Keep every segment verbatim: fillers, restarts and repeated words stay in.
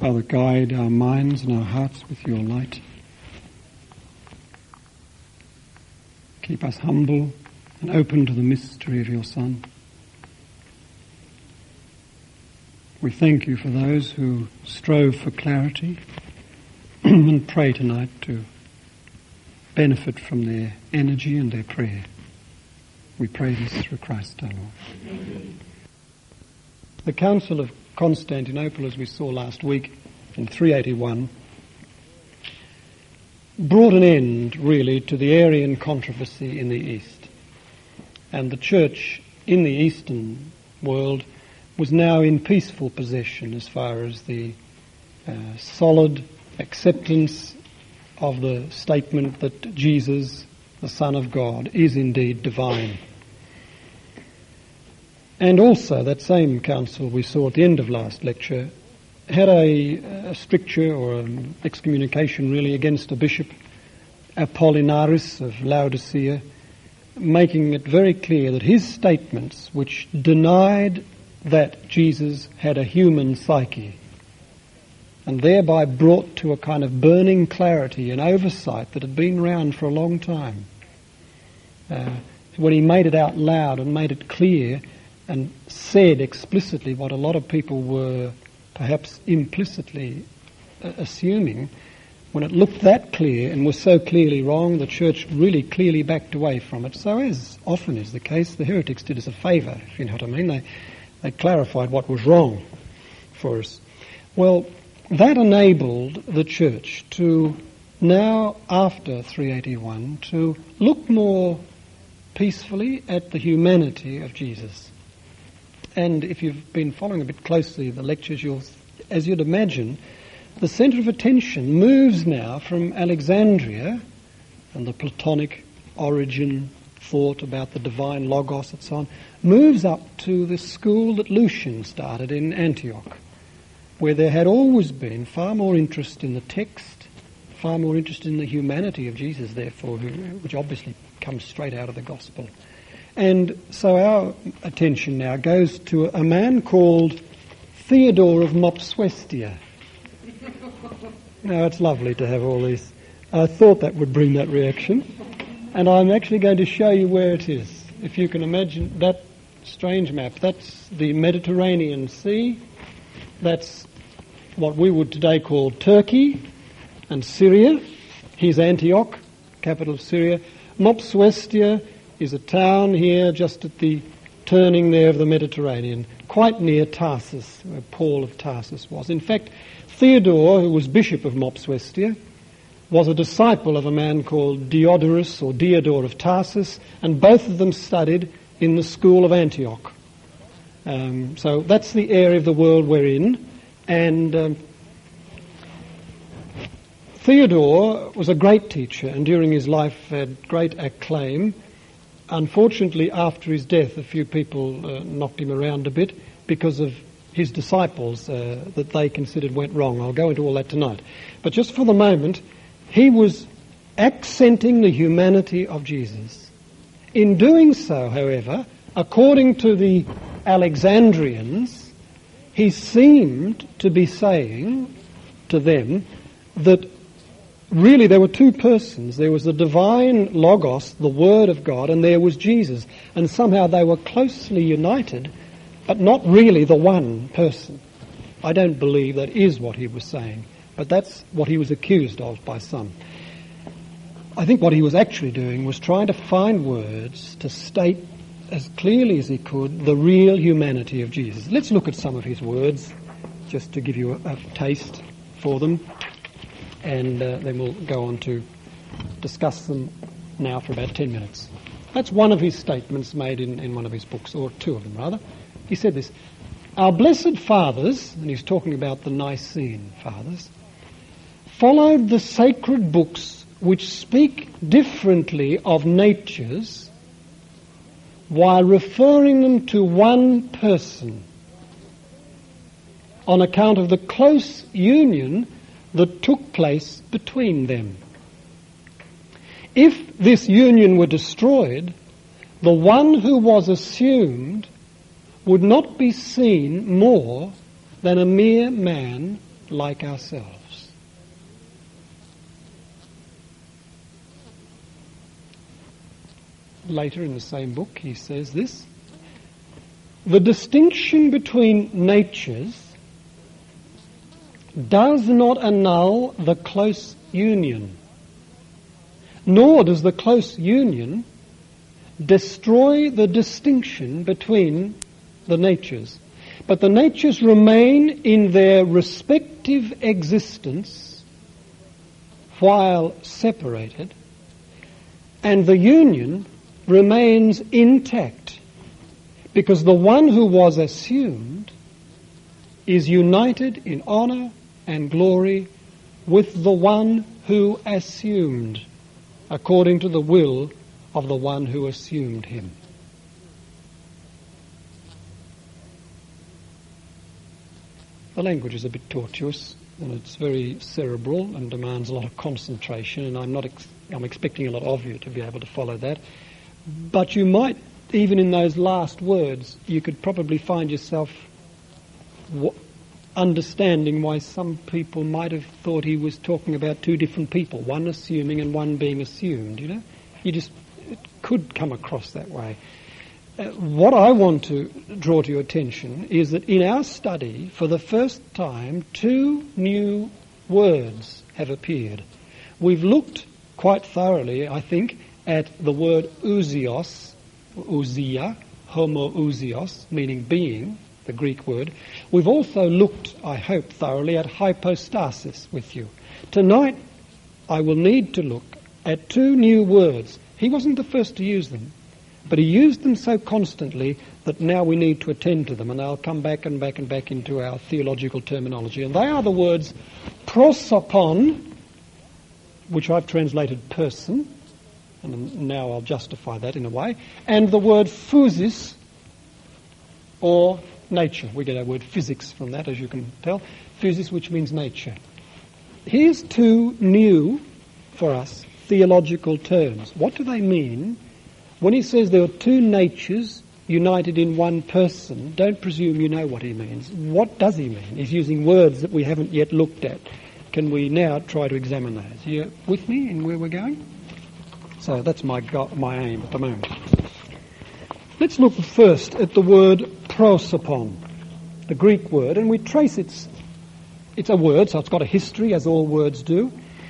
Father, guide our minds and our hearts with your light. Keep us humble and open to the mystery of your Son. We thank you for those who strove for clarity and pray tonight to benefit from their energy and their prayer. We pray this through Christ our Lord. Amen. The Council of Constantinople, as we saw last week in three eighty-one, brought an end, really, to the Arian controversy in the East. And the Church in the Eastern world was now in peaceful possession as far as the uh, solid acceptance of the statement that Jesus, the Son of God, is indeed divine. And also, that same council we saw at the end of last lecture had a, a stricture or an excommunication really against a bishop, Apollinaris of Laodicea, making it very clear that his statements, which denied that Jesus had a human psyche, and thereby brought to a kind of burning clarity and oversight that had been around for a long time, uh, when he made it out loud and made it clear and said explicitly what a lot of people were perhaps implicitly uh, assuming, when it looked that clear and was so clearly wrong, the Church really clearly backed away from it. So as often is the case, the heretics did us a favour, if you know what I mean. They, they clarified what was wrong for us. Well, that enabled the Church to now, after three eighty-one, to look more peacefully at the humanity of Jesus. And if you've been following a bit closely the lectures, you'll, as you'd imagine, the centre of attention moves now from Alexandria and the Platonic origin thought about the divine logos and so on, moves up to the school that Lucian started in Antioch, where there had always been far more interest in the text, far more interest in the humanity of Jesus, therefore, who, which obviously comes straight out of the gospel. And so our attention now goes to a man called Theodore of Mopsuestia. Now, it's lovely to have all these. I thought that would bring that reaction. And I'm actually going to show you where it is. If you can imagine that strange map, that's the Mediterranean Sea. That's what we would today call Turkey and Syria. Here's Antioch, capital of Syria. Mopsuestia is a town here just at the turning there of the Mediterranean, quite near Tarsus, where Paul of Tarsus was. In fact, Theodore, who was bishop of Mopsuestia, was a disciple of a man called Diodorus or Diodore of Tarsus, and both of them studied in the school of Antioch. Um, so that's the area of the world we're in. And um, Theodore was a great teacher, and during his life had great acclaim. Unfortunately, after his death, a few people uh, knocked him around a bit because of his disciples uh, that they considered went wrong. I'll go into all that tonight. But just for the moment, he was accenting the humanity of Jesus. In doing so, however, according to the Alexandrians, he seemed to be saying to them that really there were two persons. There was the divine Logos, the Word of God, and there was Jesus. And somehow they were closely united, but not really the one person. I don't believe that is what he was saying, but that's what he was accused of by some. I think what he was actually doing was trying to find words to state as clearly as he could the real humanity of Jesus. Let's look at some of his words, just to give you a, a taste for them. And uh, then we'll go on to discuss them now for about ten minutes. That's one of his statements made in, in one of his books, or two of them rather. He said this: our blessed fathers, and he's talking about the Nicene fathers, followed the sacred books which speak differently of natures while referring them to one person on account of the close union that took place between them. If this union were destroyed, the one who was assumed would not be seen more than a mere man like ourselves. Later in the same book he says this: the distinction between natures does not annul the close union, nor does the close union destroy the distinction between the natures. But the natures remain in their respective existence while separated, and the union remains intact, because the one who was assumed is united in honour and glory with the one who assumed, according to the will of the one who assumed him. The language is a bit tortuous, and it's very cerebral and demands a lot of concentration, and I'm not ex- I'm expecting a lot of you to be able to follow that. But you might, even in those last words, you could probably find yourself w- understanding why some people might have thought he was talking about two different people, one assuming and one being assumed, you know? You just, it could come across that way. Uh, what I want to draw to your attention is that in our study, for the first time, two new words have appeared. We've looked quite thoroughly, I think, at the word ousios, ousia, homoousios, meaning being, the Greek word. We've also looked, I hope, thoroughly at hypostasis with you. Tonight, I will need to look at two new words. He wasn't the first to use them, but he used them so constantly that now we need to attend to them, and I'll come back and back and back into our theological terminology. And they are the words prosopon, which I've translated person, and now I'll justify that in a way, and the word physis, or nature. We get our word physics from that, as you can tell. Physis, which means nature. Here's two new, for us, theological terms. What do they mean? When he says there are two natures united in one person, don't presume you know what he means. What does he mean? He's using words that we haven't yet looked at. Can we now try to examine those? Are you with me in where we're going? So that's my go- my aim at the moment. Let's look first at the word prosopon, the Greek word, and we trace its... It's a word, so it's got a history, as all words do.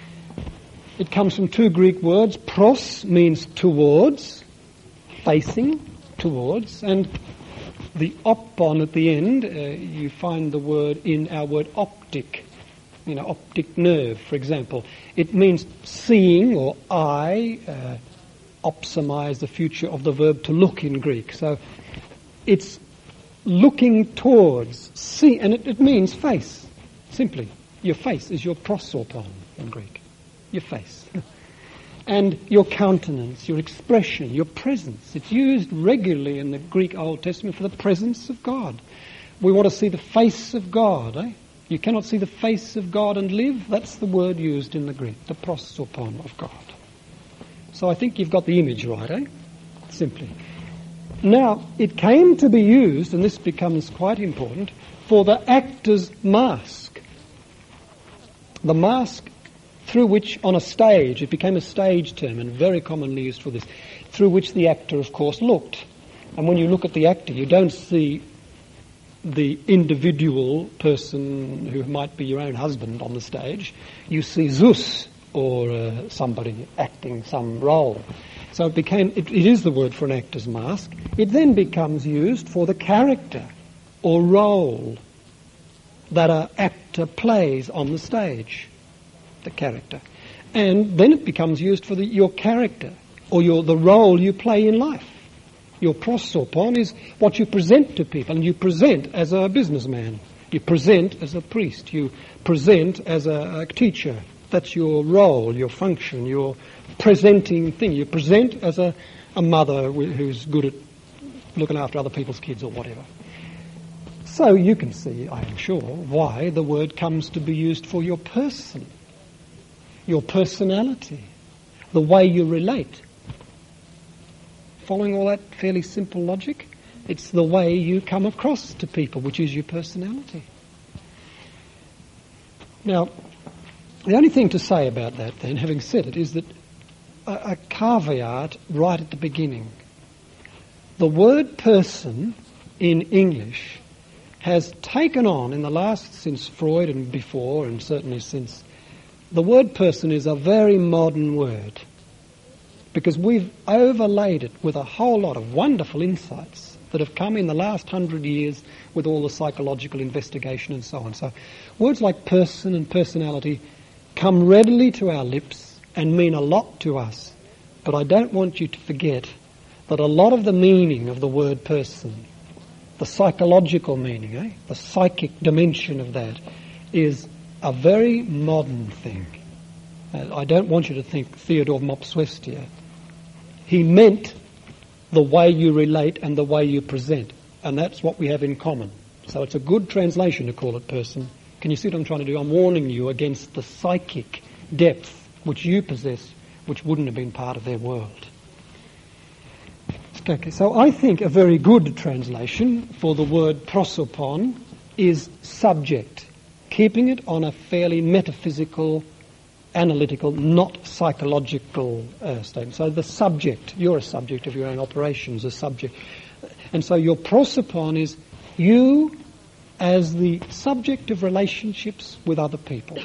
It comes from two Greek words. Pros means towards, facing, towards, and the opon at the end, uh, you find the word in our word optic, you know, optic nerve, for example. It means seeing or eye. Uh, opsomai is the future of the verb to look in Greek. So it's looking towards, see, and it, it means face, simply. Your face is your prosopon in Greek, your face. And your countenance, your expression, your presence. It's used regularly in the Greek Old Testament for the presence of God. We want to see the face of God, eh? You cannot see the face of God and live. That's the word used in the Greek, the prosopon of God. So I think you've got the image right, eh? Simply. Now, it came to be used, and this becomes quite important, for the actor's mask. The mask through which, on a stage, it became a stage term and very commonly used for this, through which the actor, of course, looked. And when you look at the actor, you don't see the individual person who might be your own husband on the stage. You see Zeus or uh, somebody acting some role. So it became, it, it is the word for an actor's mask. It then becomes used for the character or role that an actor plays on the stage, the character. And then it becomes used for the, your character or your the role you play in life. Your prosopon is what you present to people, and you present as a businessman. You present as a priest. You present as a, a teacher. That's your role, your function, your presenting thing. You present as a, a mother who's good at looking after other people's kids or whatever. So you can see, I am sure, why the word comes to be used for your person, your personality, the way you relate. Following all that fairly simple logic, it's the way you come across to people, which is your personality. Now, the only thing to say about that then, having said it, is that a, a caveat right at the beginning. The word person in English has taken on in the last, since Freud and before, and certainly since, the word person is a very modern word because we've overlaid it with a whole lot of wonderful insights that have come in the last hundred years with all the psychological investigation and so on. So words like person and personality come readily to our lips and mean a lot to us, but I don't want you to forget that a lot of the meaning of the word person, the psychological meaning, eh, the psychic dimension of that, is a very modern thing. Uh, I don't want you to think Theodore Mopsuestia. He meant the way you relate and the way you present, and that's what we have in common. So it's a good translation to call it person. Can you see what I'm trying to do? I'm warning you against the psychic depth which you possess, which wouldn't have been part of their world. Okay, so I think a very good translation for the word prosopon is subject, keeping it on a fairly metaphysical, analytical, not psychological uh, statement. So the subject, you're a subject of your own operations, a subject. And so your prosopon is you as the subject of relationships with other people.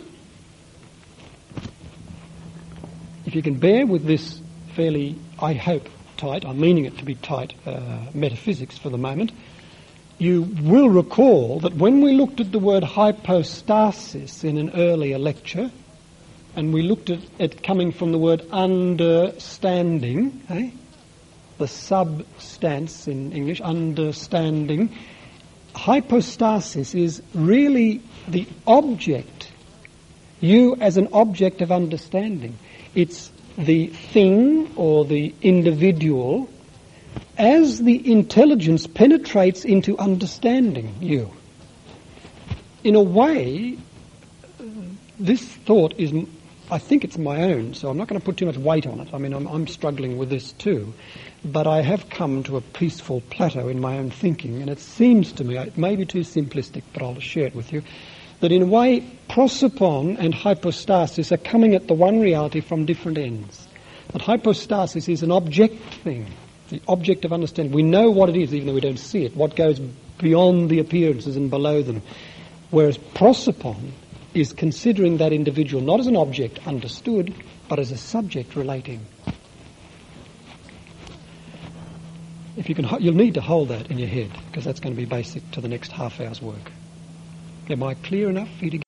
If you can bear with this fairly, I hope, tight, I'm meaning it to be tight, uh, metaphysics for the moment, you will recall that when we looked at the word hypostasis in an earlier lecture, and we looked at it coming from the word understanding, eh? the substance in English, understanding, hypostasis is really the object, you as an object of understanding. It's the thing or the individual as the intelligence penetrates into understanding you. In a way, this thought is, I think it's my own, so I'm not going to put too much weight on it. I mean, I'm, I'm struggling with this too. But I have come to a peaceful plateau in my own thinking, and it seems to me, it may be too simplistic, but I'll share it with you, that in a way, prosopon and hypostasis are coming at the one reality from different ends. That hypostasis is an object thing, the object of understanding. We know what it is, even though we don't see it, what goes beyond the appearances and below them. Whereas prosopon is considering that individual not as an object understood, but as a subject relating. If you can, you'll need to hold that in your head, because that's going to be basic to the next half hour's work. Am I clear enough for you to get?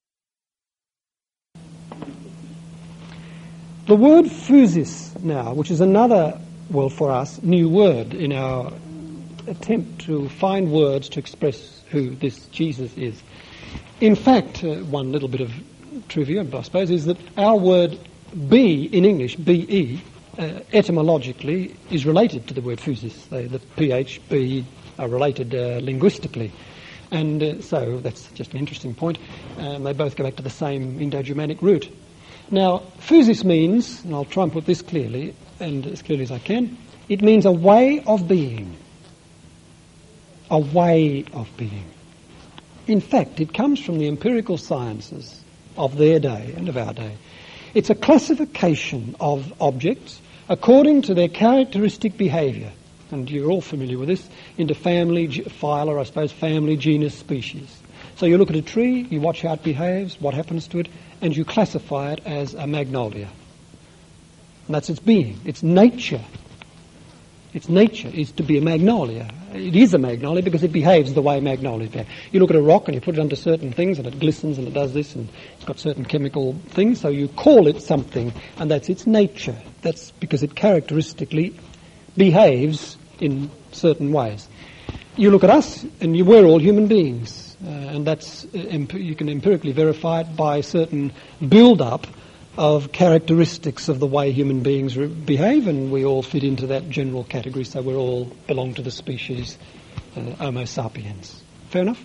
The word physis now, which is another, well for us, new word in our attempt to find words to express who this Jesus is. In fact, uh, one little bit of trivia, I suppose, is that our word be in English, be, uh, etymologically is related to the word physis. They, the P H, B are related uh, linguistically. And uh, so that's just an interesting point. Um, they both go back to the same Indo-Germanic root. Now, physis means, and I'll try and put this clearly, and as clearly as I can, it means a way of being. A way of being. In fact, it comes from the empirical sciences of their day and of our day. It's a classification of objects according to their characteristic behaviour. And you're all familiar with this, into family, phyla, I suppose, family, genus, species. So you look at a tree, you watch how it behaves, what happens to it, and you classify it as a magnolia. And that's its being, its nature. Its nature is to be a magnolia. It is a magnolia because it behaves the way magnolias behave. You look at a rock and you put it under certain things and it glistens and it does this and it's got certain chemical things, so you call it something, and that's its nature. That's because it characteristically behaves in certain ways. You look at us, and you, we're all human beings, uh, and that's uh, emp- you can empirically verify it by certain build-up of characteristics of the way human beings re- behave, and we all fit into that general category, so we all belong to the species uh, Homo sapiens. Fair enough?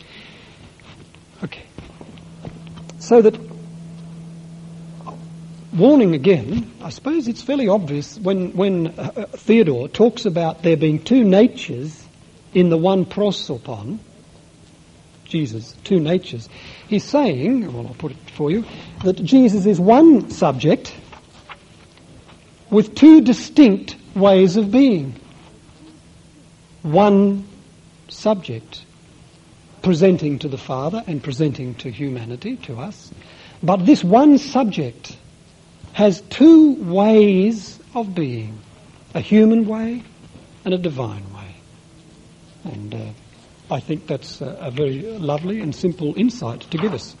Okay. So that, warning again, I suppose it's fairly obvious when, when uh, Theodore talks about there being two natures in the one prosopon, Jesus, two natures. He's saying, well, I'll put it for you, that Jesus is one subject with two distinct ways of being. One subject presenting to the Father and presenting to humanity, to us. But this one subject has two ways of being, a human way and a divine way. And uh, I think that's a, a very lovely and simple insight to give us.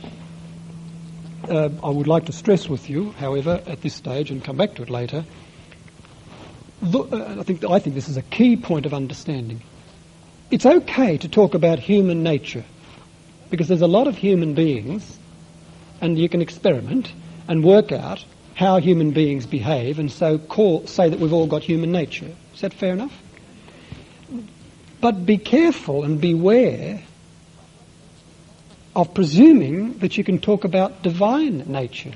Uh, I would like to stress with you, however, at this stage, and come back to it later, the, uh, I think I think this is a key point of understanding. It's okay to talk about human nature, because there's a lot of human beings, and you can experiment and work out how human beings behave, and so call, say that we've all got human nature. Is that fair enough? But be careful and beware of presuming that you can talk about divine nature.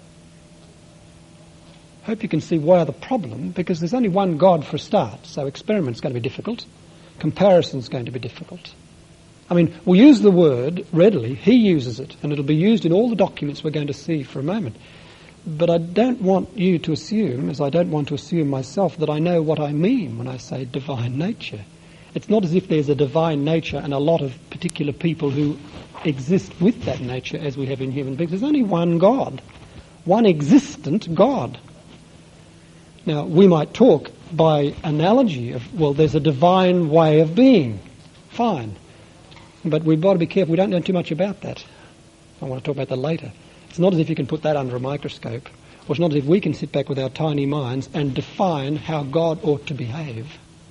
Hope you can see why the problem, because there's only one God for a start, so experiment's going to be difficult, comparison's going to be difficult. I mean, we use the word readily, he uses it, and it'll be used in all the documents we're going to see for a moment. But I don't want you to assume, as I don't want to assume myself, that I know what I mean when I say divine nature. It's not as if there's a divine nature and a lot of particular people who exist with that nature as we have in human beings. There's only one God, one existent God. Now, we might talk by analogy of, well, there's a divine way of being. Fine. But we've got to be careful. We don't know too much about that. I want to talk about that later. It's not as if you can put that under a microscope, or it's not as if we can sit back with our tiny minds and define how God ought to behave.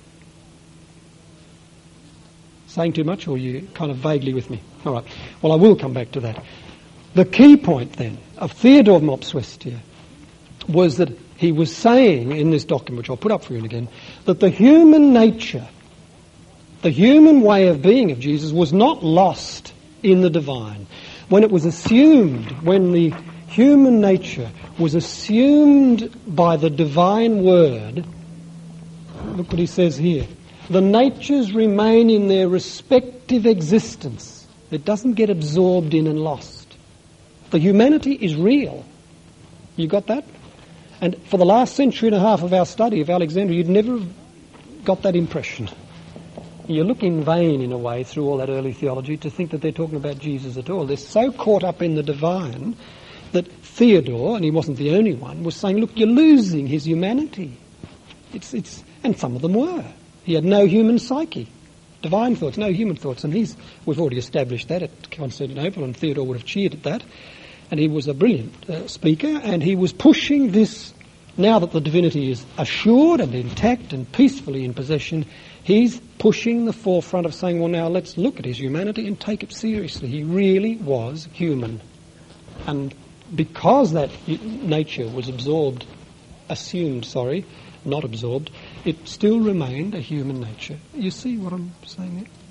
Saying too much, or are you kind of vaguely with me? All right. Well, I will come back to that. The key point, then, of Theodore of Mopsuestia was that he was saying in this document, which I'll put up for you again, that the human nature, the human way of being of Jesus was not lost in the divine. When it was assumed, when the human nature was assumed by the divine word, look what he says here, the natures remain in their respective existence. It doesn't get absorbed in and lost. The humanity is real. You got that? And for the last century and a half of our study of Alexandria, you'd never have got that impression. You look in vain, in a way, through all that early theology to think that they're talking about Jesus at all. They're so caught up in the divine that Theodore, and he wasn't the only one, was saying, look, you're losing his humanity. It's, it's, and some of them were. He had no human psyche, divine thoughts, no human thoughts. And he's, we've already established that at Constantinople, and Theodore would have cheered at that. And he was a brilliant uh, speaker, and he was pushing this, now that the divinity is assured and intact and peacefully in possession, he's pushing the forefront of saying, well, now let's look at his humanity and take it seriously. He really was human. And because that nature was absorbed, assumed, sorry, not absorbed, it still remained a human nature. You see what I'm saying there?